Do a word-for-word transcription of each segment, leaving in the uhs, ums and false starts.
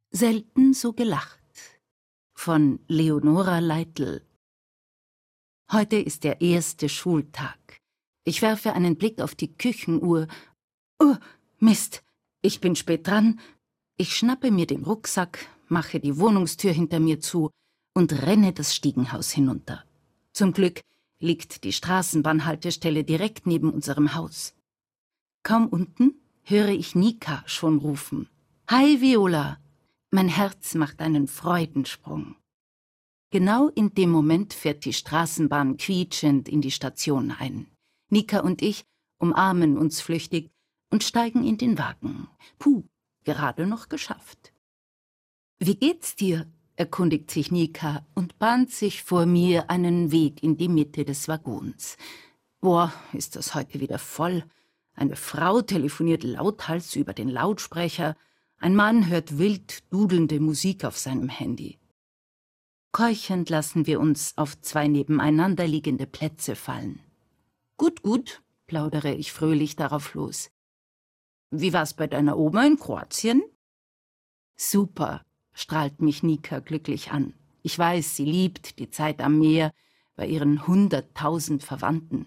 Selten so gelacht von Leonora Leitl. Heute ist der erste Schultag. Ich werfe einen Blick auf die Küchenuhr. Oh, Mist, ich bin spät dran. Ich schnappe mir den Rucksack, mache die Wohnungstür hinter mir zu und renne das Stiegenhaus hinunter. Zum Glück liegt die Straßenbahnhaltestelle direkt neben unserem Haus. Kaum unten höre ich Nika schon rufen. »Hi, Viola!« Mein Herz macht einen Freudensprung. Genau in dem Moment fährt die Straßenbahn quietschend in die Station ein. Nika und ich umarmen uns flüchtig und steigen in den Wagen. Puh, gerade noch geschafft. »Wie geht's dir?« erkundigt sich Nika und bahnt sich vor mir einen Weg in die Mitte des Waggons. Boah, ist das heute wieder voll. Eine Frau telefoniert lauthals über den Lautsprecher. Ein Mann hört wild dudelnde Musik auf seinem Handy. Keuchend lassen wir uns auf zwei nebeneinander liegende Plätze fallen. »Gut, gut«, plaudere ich fröhlich darauf los. »Wie war's bei deiner Oma in Kroatien?« »Super«, strahlt mich Nika glücklich an. Ich weiß, sie liebt die Zeit am Meer bei ihren hunderttausend Verwandten.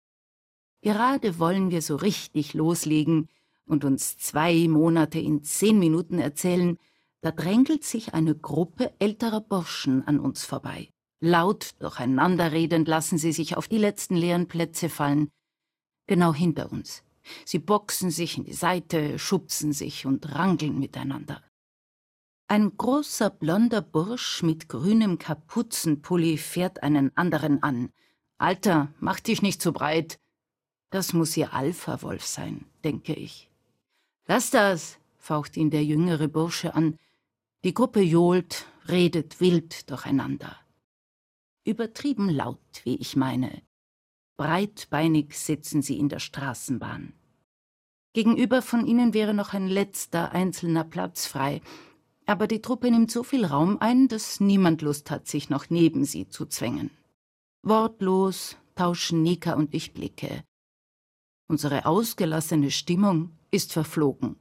Gerade wollen wir so richtig loslegen und uns zwei Monate in zehn Minuten erzählen, da drängelt sich eine Gruppe älterer Burschen an uns vorbei. Laut durcheinander redend lassen sie sich auf die letzten leeren Plätze fallen, genau hinter uns. Sie boxen sich in die Seite, schubsen sich und rangeln miteinander. Ein großer blonder Bursch mit grünem Kapuzenpulli fährt einen anderen an. »Alter, mach dich nicht zu breit!« Das muss ihr Alpha-Wolf sein, denke ich. »Lass das«, faucht ihn der jüngere Bursche an. Die Gruppe johlt, redet wild durcheinander. Übertrieben laut, wie ich meine. Breitbeinig sitzen sie in der Straßenbahn. Gegenüber von ihnen wäre noch ein letzter einzelner Platz frei, aber die Truppe nimmt so viel Raum ein, dass niemand Lust hat, sich noch neben sie zu zwängen. Wortlos tauschen Nika und ich Blicke. Unsere ausgelassene Stimmung ist verflogen.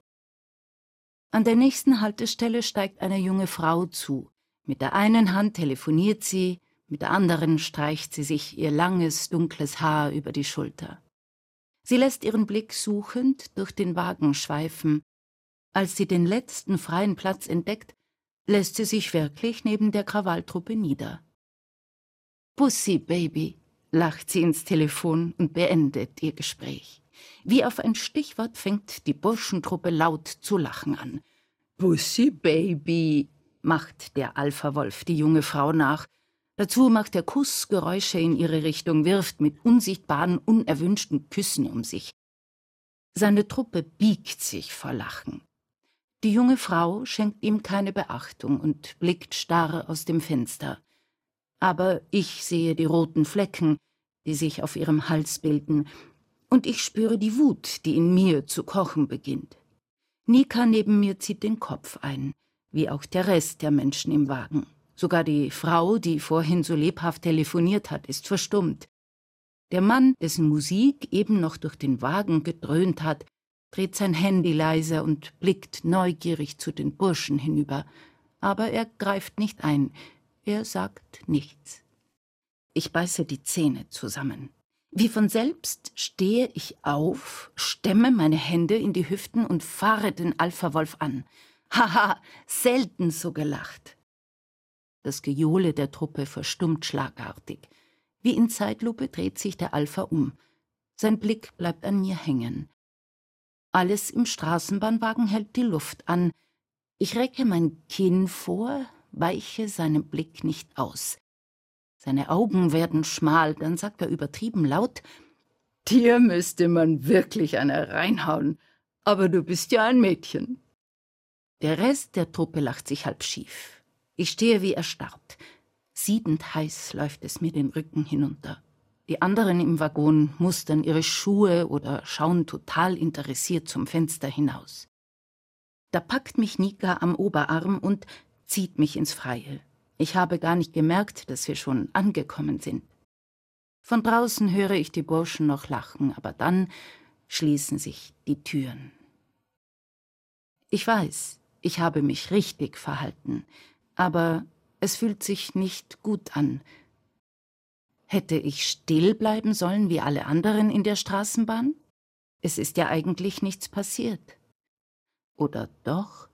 An der nächsten Haltestelle steigt eine junge Frau zu. Mit der einen Hand telefoniert sie, mit der anderen streicht sie sich ihr langes, dunkles Haar über die Schulter. Sie lässt ihren Blick suchend durch den Wagen schweifen. Als sie den letzten freien Platz entdeckt, lässt sie sich wirklich neben der Krawalltruppe nieder. »Pussy, Baby«, lacht sie ins Telefon und beendet ihr Gespräch. Wie auf ein Stichwort fängt die Burschentruppe laut zu lachen an. »Pussy, Baby«, macht der Alpha-Wolf die junge Frau nach. Dazu macht er Kussgeräusche in ihre Richtung, wirft mit unsichtbaren, unerwünschten Küssen um sich. Seine Truppe biegt sich vor Lachen. Die junge Frau schenkt ihm keine Beachtung und blickt starr aus dem Fenster. Aber ich sehe die roten Flecken, die sich auf ihrem Hals bilden, und ich spüre die Wut, die in mir zu kochen beginnt. Nika neben mir zieht den Kopf ein, wie auch der Rest der Menschen im Wagen. Sogar die Frau, die vorhin so lebhaft telefoniert hat, ist verstummt. Der Mann, dessen Musik eben noch durch den Wagen gedröhnt hat, dreht sein Handy leiser und blickt neugierig zu den Burschen hinüber. Aber er greift nicht ein, er sagt nichts. Ich beiße die Zähne zusammen. Wie von selbst stehe ich auf, stemme meine Hände in die Hüften und fahre den Alpha-Wolf an. Haha, selten so gelacht. Das Gejohle der Truppe verstummt schlagartig. Wie in Zeitlupe dreht sich der Alpha um. Sein Blick bleibt an mir hängen. Alles im Straßenbahnwagen hält die Luft an. Ich recke mein Kinn vor, weiche seinem Blick nicht aus. Seine Augen werden schmal, dann sagt er übertrieben laut, »Dir müsste man wirklich eine reinhauen, aber du bist ja ein Mädchen.« Der Rest der Truppe lacht sich halb schief. Ich stehe wie erstarrt. Siedend heiß läuft es mir den Rücken hinunter. Die anderen im Waggon mustern ihre Schuhe oder schauen total interessiert zum Fenster hinaus. Da packt mich Nika am Oberarm und zieht mich ins Freie. Ich habe gar nicht gemerkt, dass wir schon angekommen sind. Von draußen höre ich die Burschen noch lachen, aber dann schließen sich die Türen. Ich weiß, Ich habe mich richtig verhalten, aber es fühlt sich nicht gut an. Hätte ich still bleiben sollen wie alle anderen in der Straßenbahn? Es ist ja eigentlich nichts passiert. Oder doch?